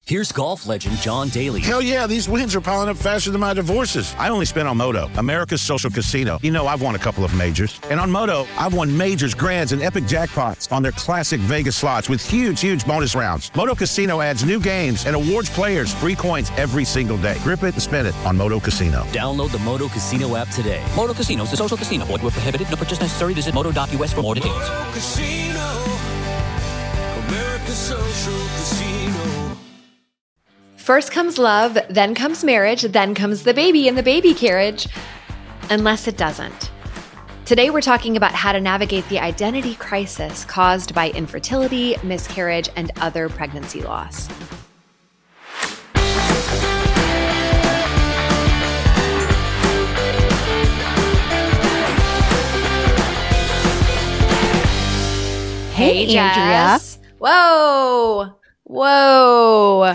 Here's golf legend John Daly. Hell yeah, these wins are piling up faster than my divorces. I only spent on Moto, America's social casino. You know, I've won a couple of majors. And on Moto, I've won majors, grands, and epic jackpots on their classic Vegas slots with huge bonus rounds. Moto Casino adds new games and awards players free coins every single day. Grip it and spin it on Moto Casino. Download the Moto Casino app today. Moto Casino is a social casino. Void where prohibited. No purchase necessary. Visit moto.us for more details. Moto Casino, America's social casino. First comes love, then comes marriage, then comes the baby in the baby carriage, unless it doesn't. Today we're talking about how to navigate the identity crisis caused by infertility, miscarriage, and other pregnancy loss. Hey, Jess. Andrea. Whoa.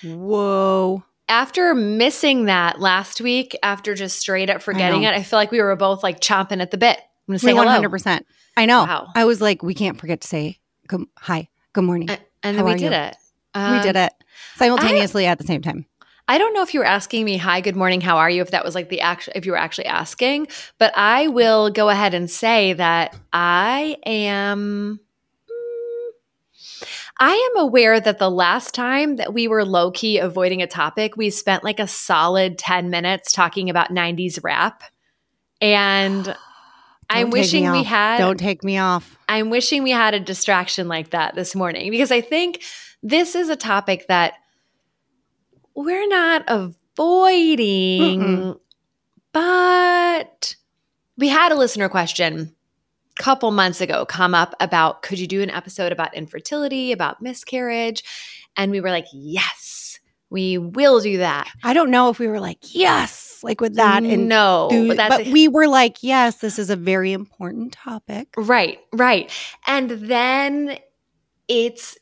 After missing that last week, after just straight up forgetting it, I feel like we were both like chomping at the bit. I'm going to say hello. 100%. I know. Wow. I was like, we can't forget to say hi, good morning. And then we did it. We did it simultaneously at the same time. I don't know if you were asking me, hi, good morning, how are you? If that was like if you were actually asking, but I will go ahead and say that I am aware that the last time that we were low-key avoiding a topic, we spent like a solid 10 minutes talking about 90s rap. And I'm wishing we had— Don't take me off. I'm wishing we had a distraction like that this morning, because I think this is a topic that we're not avoiding, but we had a listener question couple months ago come up about, could you do an episode about infertility, about miscarriage? And we were like, yes, we will do that. I don't know if we were like, yes, like with that. And no, but we were like, yes, this is a very important topic. Right. And then it's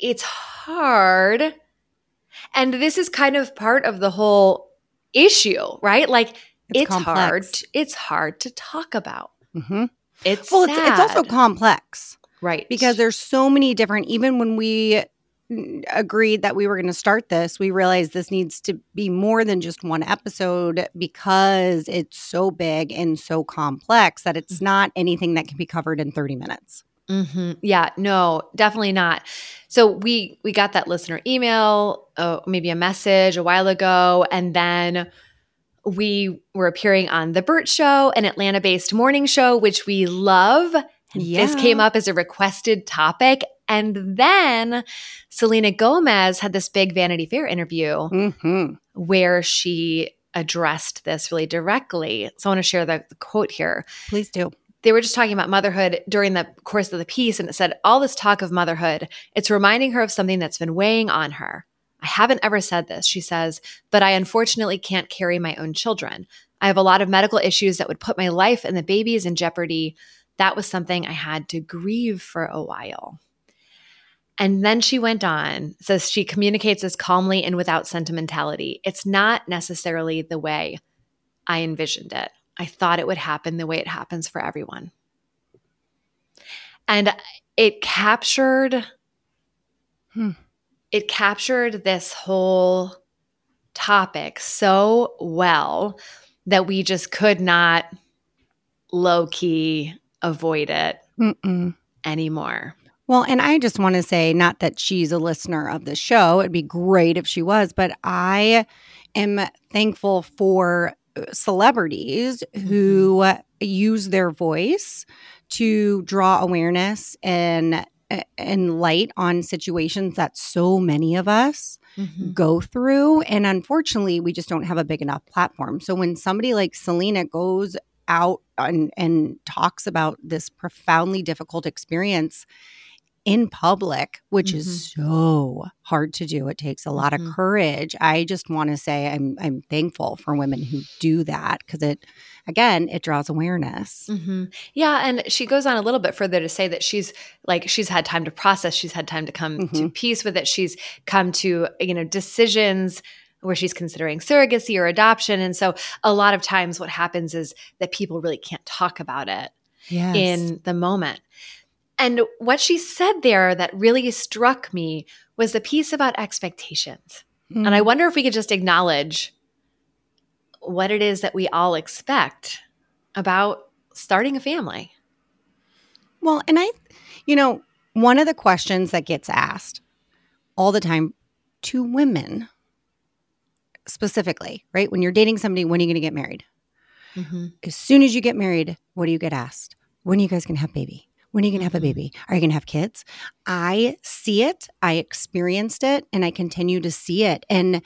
hard. And this is kind of part of the whole issue, right? Like it's hard to talk about. Mm-hmm. It's also complex. Right. Because there's so many different, even when we agreed that we were going to start this, we realized this needs to be more than just one episode because it's so big and so complex that it's not anything that can be covered in 30 minutes. Mm-hmm. Yeah, no, definitely not. So we got that listener email, maybe a message a while ago, and then we were appearing on The Burt Show, an Atlanta-based morning show, which we love. And this came up as a requested topic. And then Selena Gomez had this big Vanity Fair interview where she addressed this really directly. So I want to share the quote here. Please do. They were just talking about motherhood during the course of the piece, and it said, all this talk of motherhood, it's reminding her of something that's been weighing on her. I haven't ever said this, she says, but I unfortunately can't carry my own children. I have a lot of medical issues that would put my life and the babies in jeopardy. That was something I had to grieve for a while. And then she went on, says she communicates this calmly and without sentimentality. It's not necessarily the way I envisioned it. I thought it would happen the way it happens for everyone. And it captured this whole topic so well that we just could not low-key avoid it anymore. Well, and I just want to say, not that she's a listener of the show, it'd be great if she was, but I am thankful for celebrities who use their voice to draw awareness and light on situations that so many of us go through. And unfortunately, we just don't have a big enough platform. So when somebody like Selena goes out and talks about this profoundly difficult experience in public, which is so hard to do. It takes a lot of courage. I just want to say I'm thankful for women who do that because it draws awareness. Yeah, and she goes on a little bit further to say that she's had time to process. She's had time to come to peace with it. She's come to, decisions where she's considering surrogacy or adoption. And so a lot of times what happens is that people really can't talk about it in the moment. And what she said there that really struck me was the piece about expectations. Mm. And I wonder if we could just acknowledge what it is that we all expect about starting a family. Well, and one of the questions that gets asked all the time to women specifically, right? When you're dating somebody, when are you going to get married? Mm-hmm. As soon as you get married, what do you get asked? When are you guys going to have a baby? When are you going to have a baby? Are you going to have kids? I see it. I experienced it, and I continue to see it. And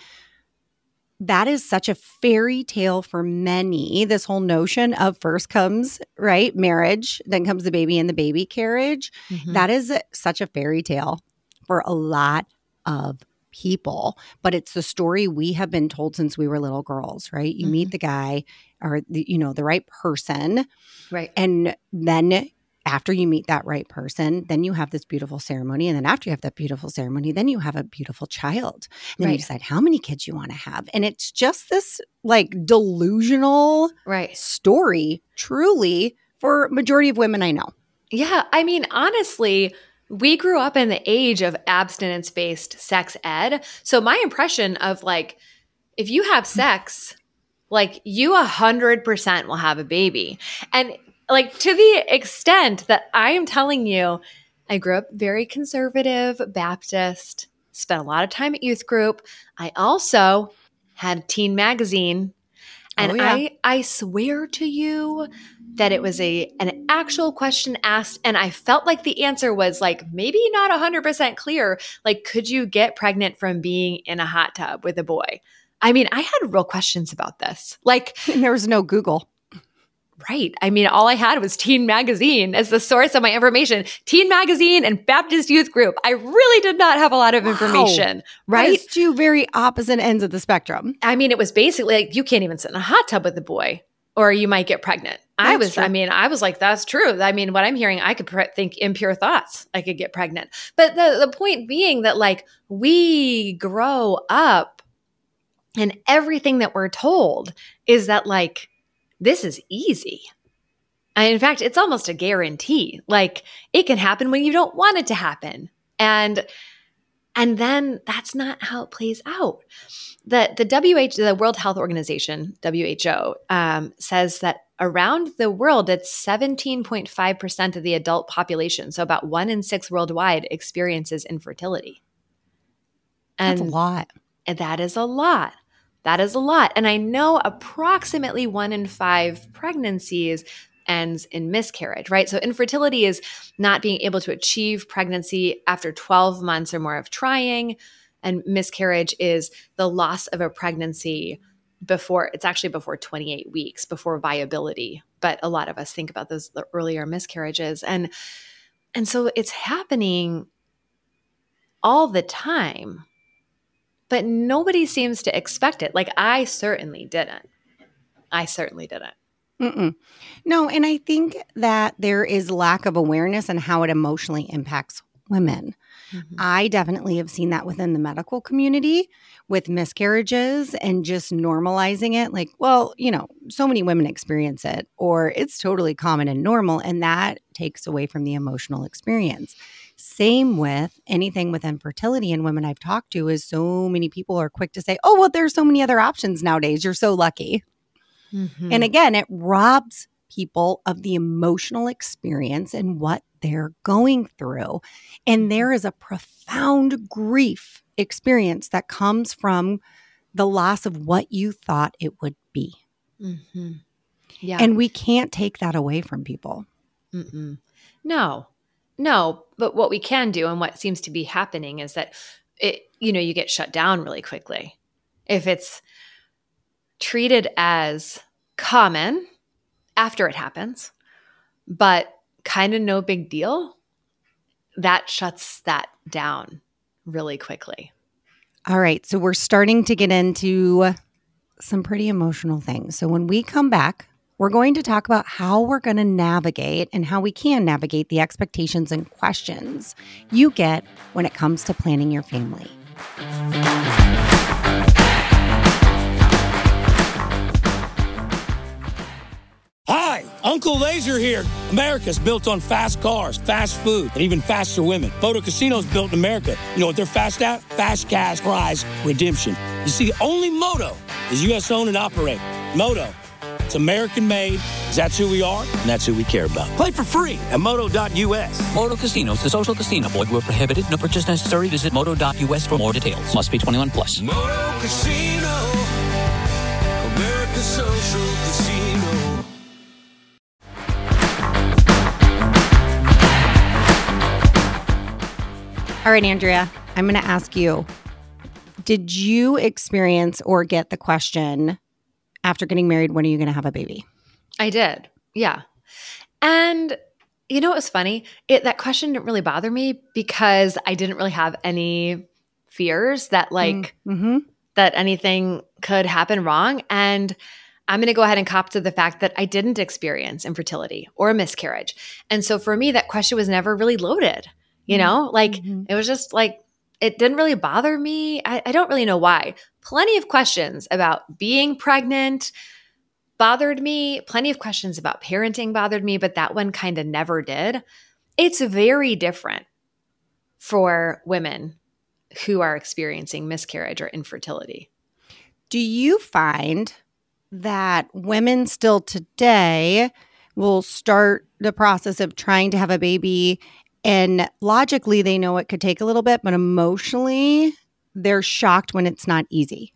that is such a fairy tale for many, this whole notion of first comes, right, marriage, then comes the baby and the baby carriage. Mm-hmm. That is such a fairy tale for a lot of people. But it's the story we have been told since we were little girls, right? You meet the guy or the right person. Right. And then after you meet that right person, then you have this beautiful ceremony. And then after you have that beautiful ceremony, then you have a beautiful child. And then you decide how many kids you want to have. And it's just this like delusional story, truly, for majority of women I know. Yeah. I mean, honestly, we grew up in the age of abstinence-based sex ed. So my impression of like, if you have sex, like you 100% will have a baby. And like to the extent that I am telling you, I grew up very conservative Baptist, spent a lot of time at youth group. I also had teen magazine. And I swear to you that it was an actual question asked. And I felt like the answer was like, maybe not 100% clear. Like, could you get pregnant from being in a hot tub with a boy? I mean, I had real questions about this. Like, there was no Google. Right. I mean, all I had was Teen Magazine as the source of my information. Teen Magazine and Baptist Youth Group. I really did not have a lot of information, right? That is two very opposite ends of the spectrum. I mean, it was basically like, you can't even sit in a hot tub with a boy or you might get pregnant. I was like, that's true. I mean, what I'm hearing, I could think impure thoughts. I could get pregnant. But the point being that like we grow up and everything that we're told is that like, this is easy. In fact, it's almost a guarantee. Like it can happen when you don't want it to happen. And then that's not how it plays out. The World Health Organization, WHO, says that around the world, it's 17.5% of the adult population. So about 1 in 6 worldwide experiences infertility. And that's a lot. That is a lot. That is a lot. And I know approximately 1 in 5 pregnancies ends in miscarriage, right? So infertility is not being able to achieve pregnancy after 12 months or more of trying. And miscarriage is the loss of a pregnancy before 28 weeks, before viability. But a lot of us think about those earlier miscarriages. And so it's happening all the time. But nobody seems to expect it. Like I certainly didn't. Mm-mm. No, and I think that there is lack of awareness on how it emotionally impacts women. Mm-hmm. I definitely have seen that within the medical community with miscarriages and just normalizing it. Like, well, so many women experience it, or it's totally common and normal, and that takes away from the emotional experience. Same with anything with infertility and women I've talked to is so many people are quick to say, oh, well, there's so many other options nowadays. You're so lucky. Mm-hmm. And again, it robs people of the emotional experience and what they're going through. And there is a profound grief experience that comes from the loss of what you thought it would be. Mm-hmm. Yeah. And we can't take that away from people. Mm-mm. No, but what we can do and what seems to be happening is that you get shut down really quickly. If it's treated as common after it happens, but kind of no big deal, that shuts that down really quickly. All right. So we're starting to get into some pretty emotional things. So when we come back, we're going to talk about how we're going to navigate and how we can navigate the expectations and questions you get when it comes to planning your family. Hi, Uncle Typical Laser here. America's built on fast cars, fast food, and even faster women. Moto Casino's built in America. You know what they're fast at? Fast cash prize redemption. You see, only Moto is U.S. owned and operated. Moto, it's American made. That's who we are, and that's who we care about. Play for free at moto.us. Moto Casinos, the social casino. Void where prohibited. No purchase necessary. Visit moto.us for more details. Must be 21 plus. Moto Casino, America's social casino. All right, Andrea, I'm going to ask you, did you experience or get the question after getting married, when are you going to have a baby? I did. Yeah. And you know what was funny? That question didn't really bother me because I didn't really have any fears that that anything could happen wrong. And I'm going to go ahead and cop to the fact that I didn't experience infertility or a miscarriage. And so for me, that question was never really loaded, you know, it was just like, it didn't really bother me. I don't really know why. Plenty of questions about being pregnant bothered me. Plenty of questions about parenting bothered me, but that one kind of never did. It's very different for women who are experiencing miscarriage or infertility. Do you find that women still today will start the process of trying to have a baby, and logically they know it could take a little bit, but emotionally they're shocked when it's not easy?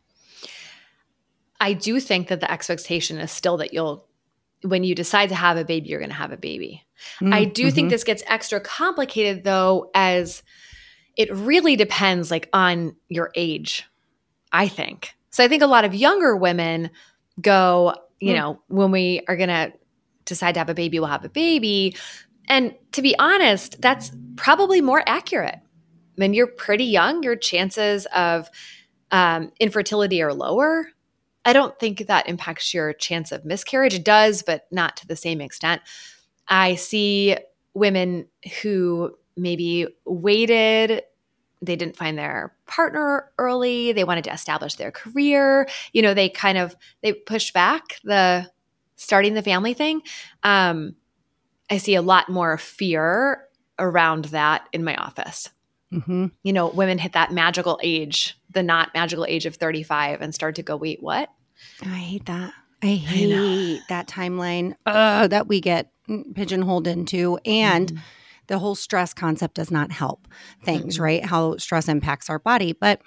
I do think that the expectation is still that when you decide to have a baby, you're going to have a baby. I do think this gets extra complicated though, as it really depends on your age, I think. So I think a lot of younger women go, when we are going to decide to have a baby, we'll have a baby. And to be honest, that's probably more accurate. When you're pretty young, your chances of infertility are lower. I don't think that impacts your chance of miscarriage. It does, but not to the same extent. I see women who maybe waited, they didn't find their partner early, they wanted to establish their career. They pushed back the starting the family thing. I see a lot more fear around that in my office. Women hit that magical age, the not magical age of 35, and start to go, wait, what? I hate that. I hate that timeline that we get pigeonholed into. And the whole stress concept does not help things, right? How stress impacts our body. But,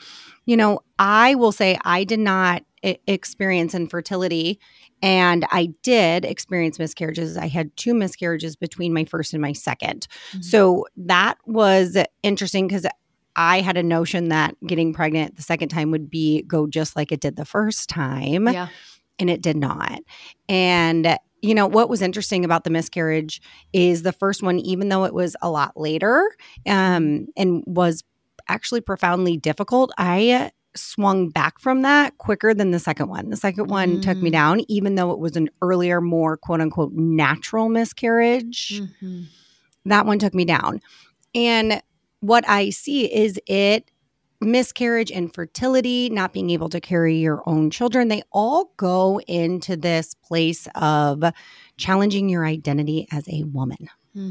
I will say I did not experience infertility, and I did experience miscarriages. I had 2 miscarriages between my first and my second. So that was interesting because I had a notion that getting pregnant the second time would go just like it did the first time. Yeah. And it did not. And what was interesting about the miscarriage is the first one, even though it was a lot later and was actually profoundly difficult, I swung back from that quicker than the second one. The second one took me down, even though it was an earlier, more quote unquote natural miscarriage. That one took me down. And what I see is miscarriage, infertility, not being able to carry your own children, they all go into this place of challenging your identity as a woman.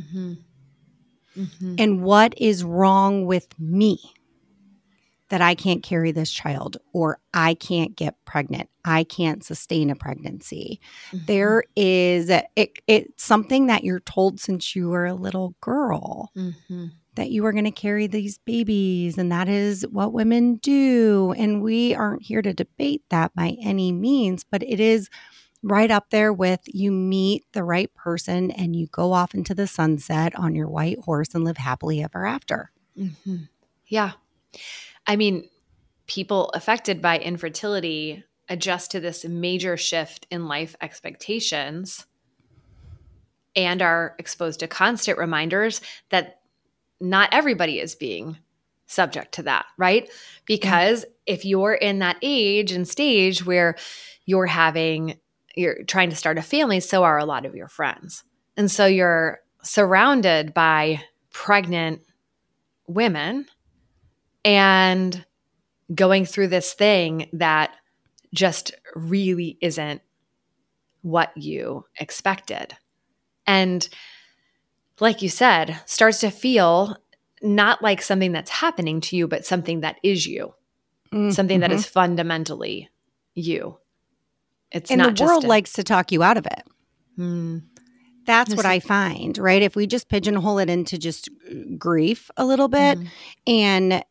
And what is wrong with me that I can't carry this child, or I can't get pregnant, I can't sustain a pregnancy? There is, it's something that you're told since you were a little girl. That you are going to carry these babies, and that is what women do. And we aren't here to debate that by any means, but it is right up there with you meet the right person and you go off into the sunset on your white horse and live happily ever after. Yeah. I mean, people affected by infertility adjust to this major shift in life expectations and are exposed to constant reminders that not everybody is being subject to that, right? Because if you're in that age and stage where you're trying to start a family, so are a lot of your friends. And so you're surrounded by pregnant women and going through this thing that just really isn't what you expected. And like you said, starts to feel not like something that's happening to you, but something that is you, something that is fundamentally you. It's and not the world just likes to talk you out of it. That's what I find, right? If we just pigeonhole it into just grief a little bit, and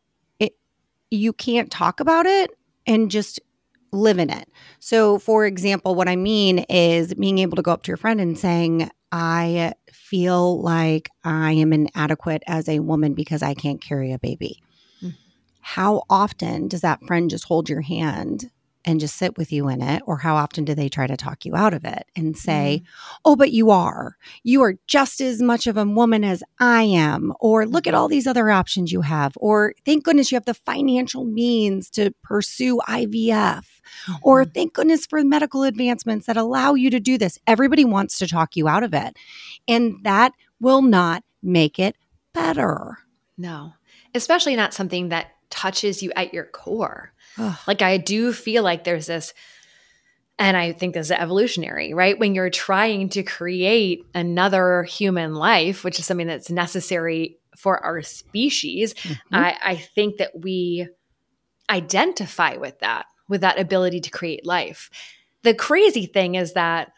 you can't talk about it and just live in it. So, for example, what I mean is being able to go up to your friend and saying, I feel like I am inadequate as a woman because I can't carry a baby. How often does that friend just hold your hand and just sit with you in it? Or how often do they try to talk you out of it and say, oh, but you are just as much of a woman as I am. Or look at all these other options you have. Or thank goodness you have the financial means to pursue IVF. Or thank goodness for medical advancements that allow you to do this. Everybody wants to talk you out of it. And that will not make it better. No, especially not something that touches you at your core. Like I do feel like there's this, and I think this is evolutionary, right? When you're trying to create another human life, which is something that's necessary for our species, I think that we identify with that ability to create life. The crazy thing is that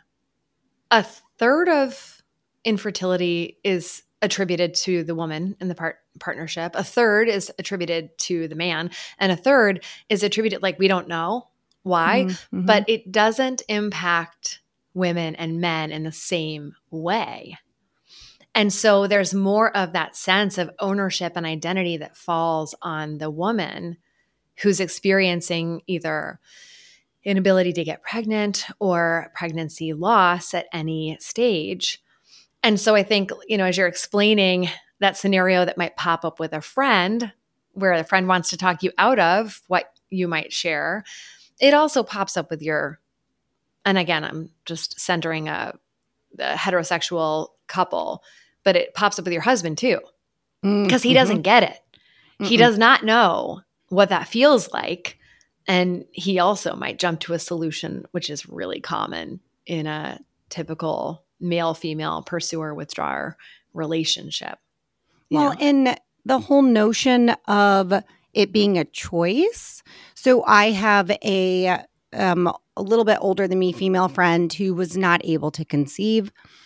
a third of infertility is attributed to the woman in the partnership. A third is attributed to the man. And a third is attributed, like, we don't know why, but it doesn't impact women and men in the same way. And so there's more of that sense of ownership and identity that falls on the woman who's experiencing either inability to get pregnant or pregnancy loss at any stage. And so I think, as you're explaining that scenario that might pop up with a friend, where the friend wants to talk you out of what you might share, it also pops up with and again, I'm just centering the heterosexual couple, but it pops up with your husband too, because he doesn't get it. He does not know what that feels like. And he also might jump to a solution, which is really common in a typical male-female pursuer-withdrawer relationship. Well, and the whole notion of it being a choice. So I have a little bit older than me female friend who was not able to conceive,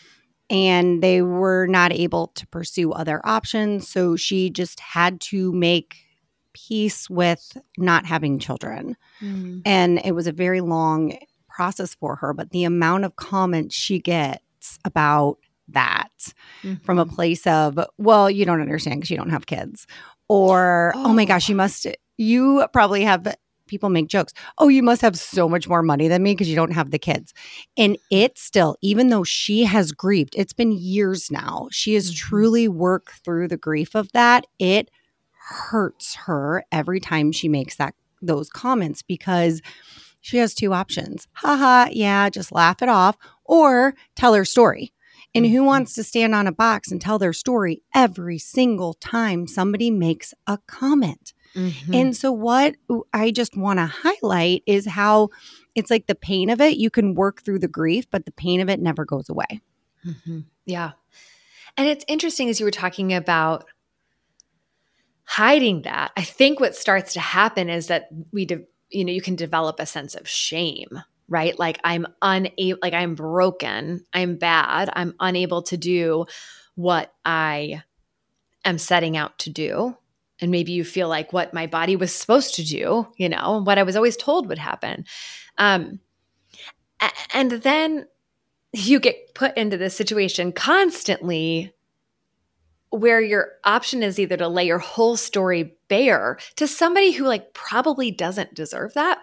and they were not able to pursue other options. So she just had to make peace with not having children. And it was a very long process for her, but the amount of comments she gets about that from a place of, well, you don't understand because you don't have kids, or oh my gosh, you probably have, people make jokes, oh, you must have so much more money than me because you don't have the kids. And it still, even though she has grieved, it's been years now, she has truly worked through the grief of that. It hurts her every time she makes those comments, because she has two options. Haha, yeah, just laugh it off, or tell her story. And who wants to stand on a box and tell their story every single time somebody makes a comment? And so what I just want to highlight is how it's like the pain of it, you can work through the grief, but the pain of it never goes away. Yeah. And it's interesting, as you were talking about hiding that, I think what starts to happen is that you can develop a sense of shame, right? Like I'm unable, like I'm broken, I'm bad, I'm unable to do what I am setting out to do. And maybe you feel like what my body was supposed to do, what I was always told would happen. And then you get put into this situation constantly where your option is either to lay your whole story bare to somebody who probably doesn't deserve that,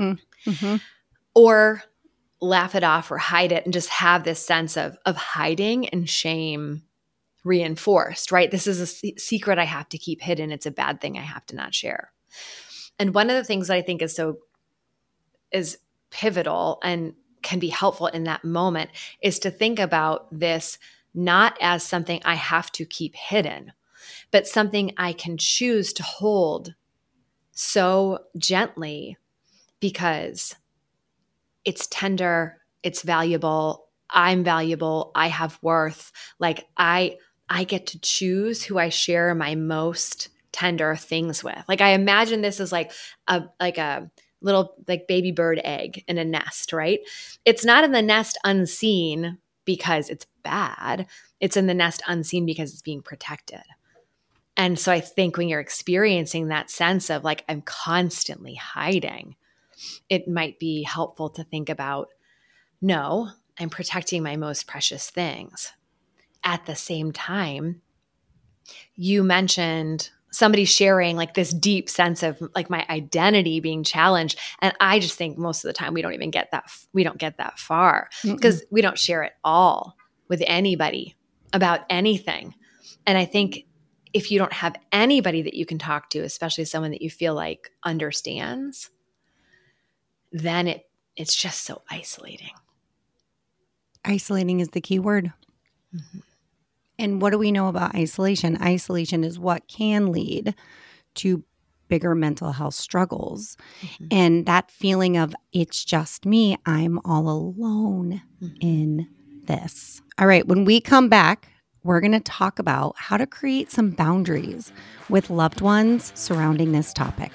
or laugh it off or hide it and just have this sense of hiding and shame reinforced, right? This is a secret I have to keep hidden. It's a bad thing I have to not share. And one of the things that I think is pivotal and can be helpful in that moment is to think about this not as something I have to keep hidden, but something I can choose to hold so gently because it's tender, it's valuable, I'm valuable. I have worth. Like I get to choose who I share my most tender things with. Like I imagine this as like a little like baby bird egg in a nest, right? It's not in the nest unseen because it's bad. It's in the nest unseen because it's being protected. And so I think when you're experiencing that sense of like, I'm constantly hiding, it might be helpful to think about, no, I'm protecting my most precious things. At the same time, you mentioned somebody sharing like this deep sense of like my identity being challenged. And I just think most of the time we don't even get that. We don't get that far because we don't share it all with anybody about anything. And I think if you don't have anybody that you can talk to, especially someone that you feel like understands, then it's just so isolating. Isolating is the key word. Mm-hmm. And what do we know about isolation? Isolation is what can lead to bigger mental health struggles. Mm-hmm. And that feeling of it's just me, I'm all alone in this. All right, when we come back, we're going to talk about how to create some boundaries with loved ones surrounding this topic.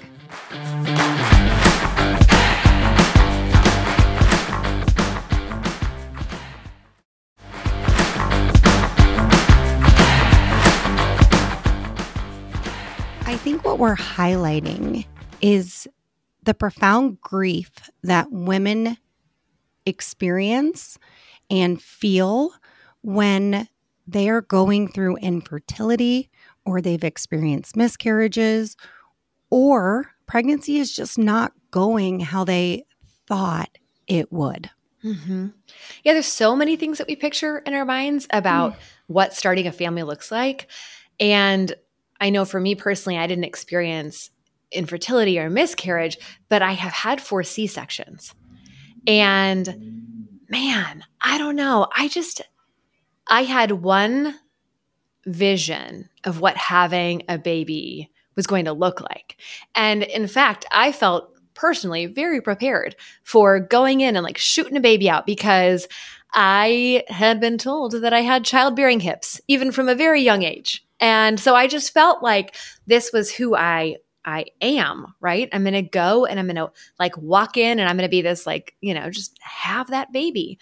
I think what we're highlighting is the profound grief that women experience and feel when they are going through infertility or they've experienced miscarriages or pregnancy is just not going how they thought it would. Mm-hmm. Yeah, there's so many things that we picture in our minds about what starting a family looks like. And I know for me personally, I didn't experience infertility or miscarriage, but I have had 4 C-sections. And man, I don't know. I had one vision of what having a baby was going to look like. And in fact, I felt personally very prepared for going in and like shooting a baby out because I had been told that I had childbearing hips, even from a very young age. And so I just felt like this was who I am, right? I'm going to go and I'm going to like walk in and I'm going to be this like, just have that baby.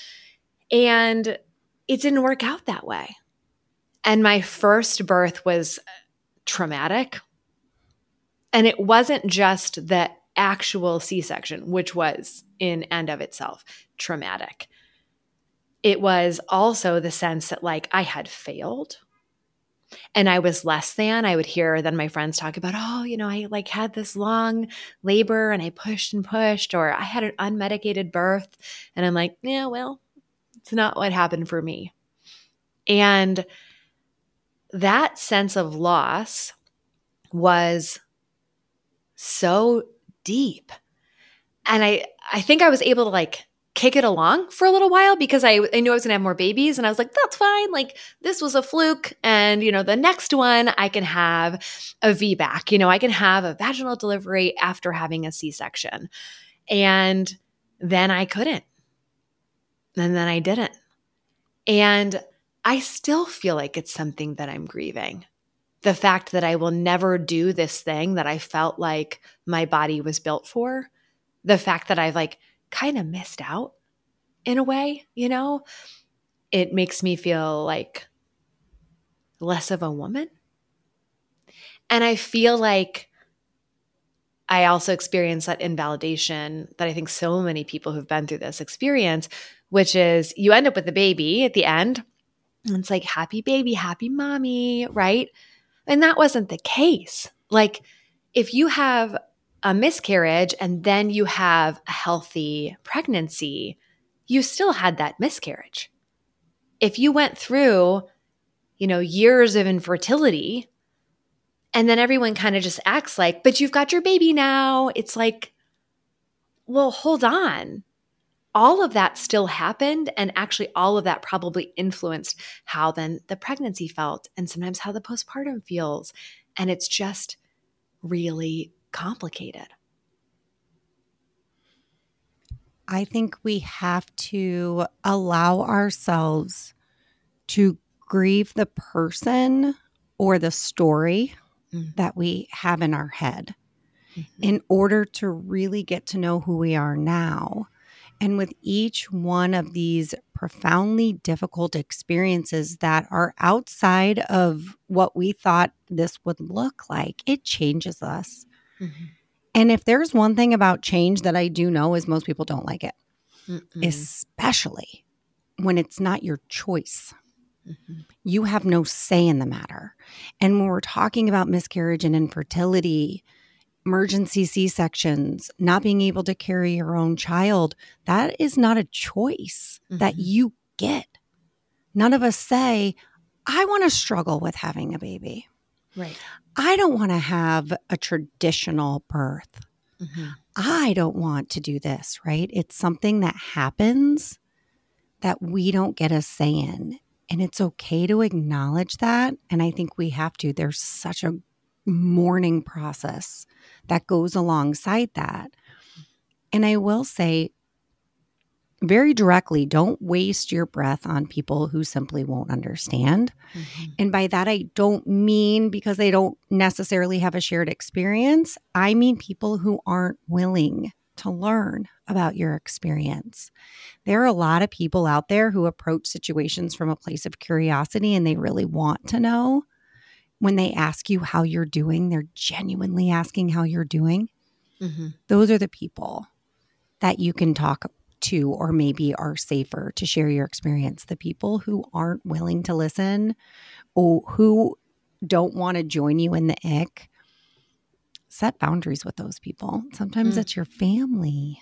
And it didn't work out that way. And my first birth was traumatic. And it wasn't just the actual C-section, which was in and of itself traumatic. It was also the sense that like I had failed and I was less than. I would hear then my friends talk about, I like had this long labor and I pushed and pushed, or I had an unmedicated birth. And I'm like, yeah, well, it's not what happened for me. And that sense of loss was so deep. And I think I was able to like kick it along for a little while because I knew I was going to have more babies. And I was like, that's fine. Like this was a fluke. And, the next one I can have a VBAC, I can have a vaginal delivery after having a C-section. And then I couldn't. And then I didn't. And I still feel like it's something that I'm grieving. The fact that I will never do this thing that I felt like my body was built for. The fact that I've like kind of missed out in a way, it makes me feel like less of a woman. And I feel like I also experience that invalidation that I think so many people who've been through this experience, which is you end up with a baby at the end. And it's like, happy baby, happy mommy, right? And that wasn't the case. Like if you have a miscarriage and then you have a healthy pregnancy, you still had that miscarriage. If you went through, years of infertility and then everyone kind of just acts like, but you've got your baby now. It's like, well, hold on. All of that still happened. And actually all of that probably influenced how then the pregnancy felt and sometimes how the postpartum feels. And it's just really complicated. I think we have to allow ourselves to grieve the person or the story that we have in our head in order to really get to know who we are now. And with each one of these profoundly difficult experiences that are outside of what we thought this would look like, it changes us. And if there's one thing about change that I do know is most people don't like it, especially when it's not your choice. You have no say in the matter. And when we're talking about miscarriage and infertility, emergency C-sections, not being able to carry your own child, that is not a choice that you get. None of us say, I want to struggle with having a baby. Right. I don't want to have a traditional birth. I don't want to do this, right? It's something that happens that we don't get a say in. And it's okay to acknowledge that. And I think we have to. There's such a mourning process that goes alongside that. And I will say very directly, don't waste your breath on people who simply won't understand. And by that, I don't mean because they don't necessarily have a shared experience. I mean people who aren't willing to learn about your experience. There are a lot of people out there who approach situations from a place of curiosity and they really want to know. When they ask you how you're doing, they're genuinely asking how you're doing. Those are the people that you can talk to or maybe are safer to share your experience. The people who aren't willing to listen or who don't want to join you in the ick, set boundaries with those people. Sometimes it's your family.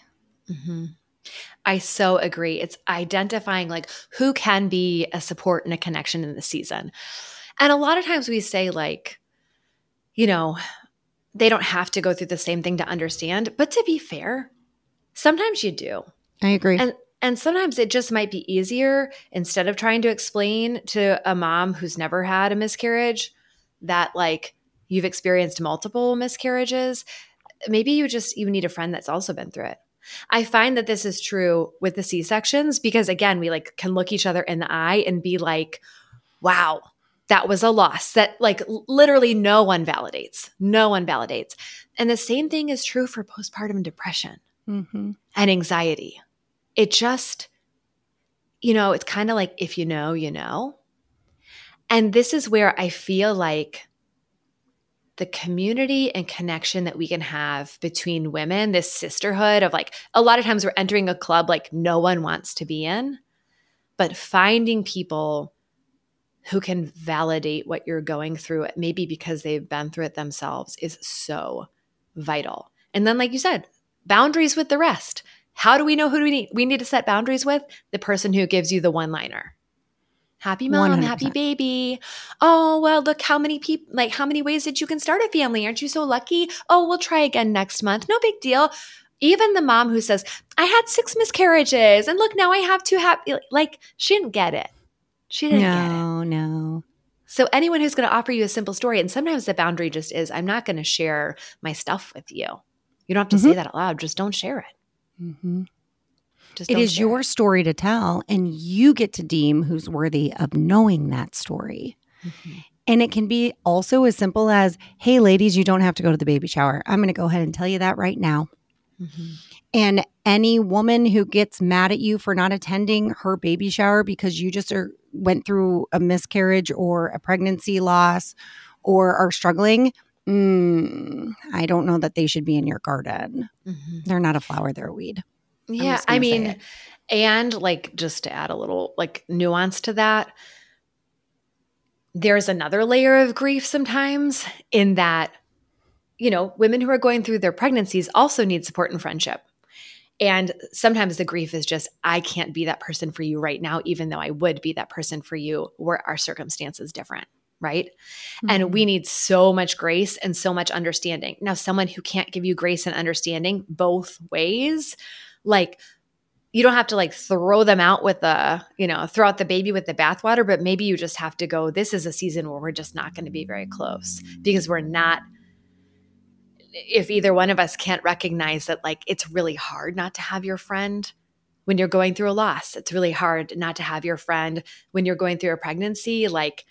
I so agree. It's identifying like who can be a support and a connection in the season. And a lot of times we say like, you know, they don't have to go through the same thing to understand. But to be fair, sometimes you do. I agree. And sometimes it just might be easier instead of trying to explain to a mom who's never had a miscarriage that like you've experienced multiple miscarriages. Maybe you need a friend that's also been through it. I find that this is true with the C-sections because again, we like can look each other in the eye and be like, wow, that was a loss that like literally no one validates. No one validates. And the same thing is true for postpartum depression and anxiety. It just, it's kind of like if you know, you know. And this is where I feel like the community and connection that we can have between women, this sisterhood of like, a lot of times we're entering a club like no one wants to be in, but finding people who can validate what you're going through, maybe because they've been through it themselves, is so vital. And then, like you said, boundaries with the rest. How do we know who do we need? We need to set boundaries with the person who gives you the one-liner. Happy mom, 100%. Happy baby. Oh, well, look how many people, like how many ways that you can start a family. Aren't you so lucky? Oh, we'll try again next month. No big deal. Even the mom who says, I had 6 miscarriages and look, now I have 2 happy, like she didn't get it. She didn't get it. No. So anyone who's going to offer you a simple story, and sometimes the boundary just is, I'm not going to share my stuff with you. You don't have to say that out loud. Just don't share it. It is your story to tell, and you get to deem who's worthy of knowing that story. And it can be also as simple as, hey, ladies, you don't have to go to the baby shower. I'm going to go ahead and tell you that right now. And any woman who gets mad at you for not attending her baby shower because you just went through a miscarriage or a pregnancy loss or are struggling, I don't know that they should be in your garden. They're not a flower, they're a weed. Yeah, I mean, and like just to add a little like nuance to that, there's another layer of grief sometimes in that, women who are going through their pregnancies also need support and friendship. And sometimes the grief is just, I can't be that person for you right now, even though I would be that person for you were our circumstances different, right? And we need so much grace and so much understanding. Now, someone who can't give you grace and understanding both ways, like you don't have to like throw them out with throw out the baby with the bathwater, but maybe you just have to go, this is a season where we're just not going to be very close because we're not if either one of us can't recognize that, like, it's really hard not to have your friend when you're going through a loss. It's really hard not to have your friend when you're going through a pregnancy. Like,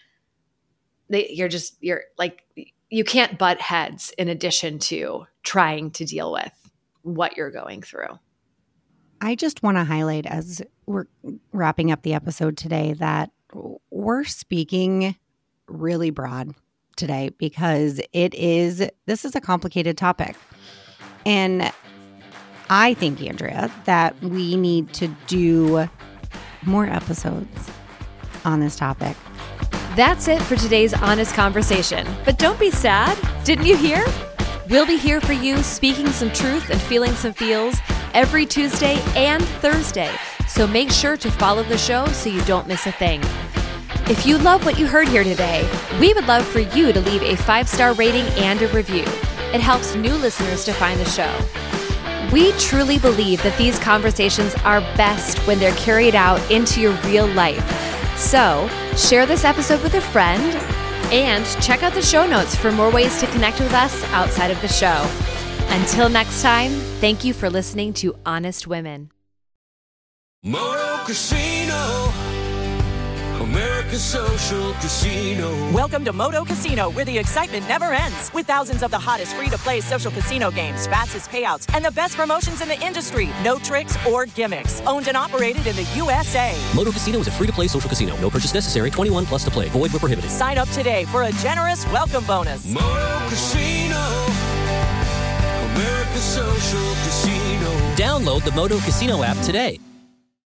you can't butt heads in addition to trying to deal with what you're going through. I just want to highlight, as we're wrapping up the episode today, that we're speaking really broad today because this is a complicated topic. And I think, Andrea, that we need to do more episodes on this topic. That's it for today's Honest Conversation. But don't be sad. Didn't you hear? We'll be here for you, speaking some truth and feeling some feels every Tuesday and Thursday. So make sure to follow the show so you don't miss a thing. If you love what you heard here today, we would love for you to leave a 5-star rating and a review. It helps new listeners to find the show. We truly believe that these conversations are best when they're carried out into your real life. So, share this episode with a friend and check out the show notes for more ways to connect with us outside of the show. Until next time, thank you for listening to Honest Women. Moto Casino, America's social casino. Welcome to Moto Casino, where the excitement never ends. With thousands of the hottest free-to-play social casino games, fastest payouts, and the best promotions in the industry. No tricks or gimmicks. Owned and operated in the USA. Moto Casino is a free-to-play social casino. No purchase necessary. 21 plus to play. Void where prohibited. Sign up today for a generous welcome bonus. Moto Casino, America's social casino. Download the Moto Casino app today.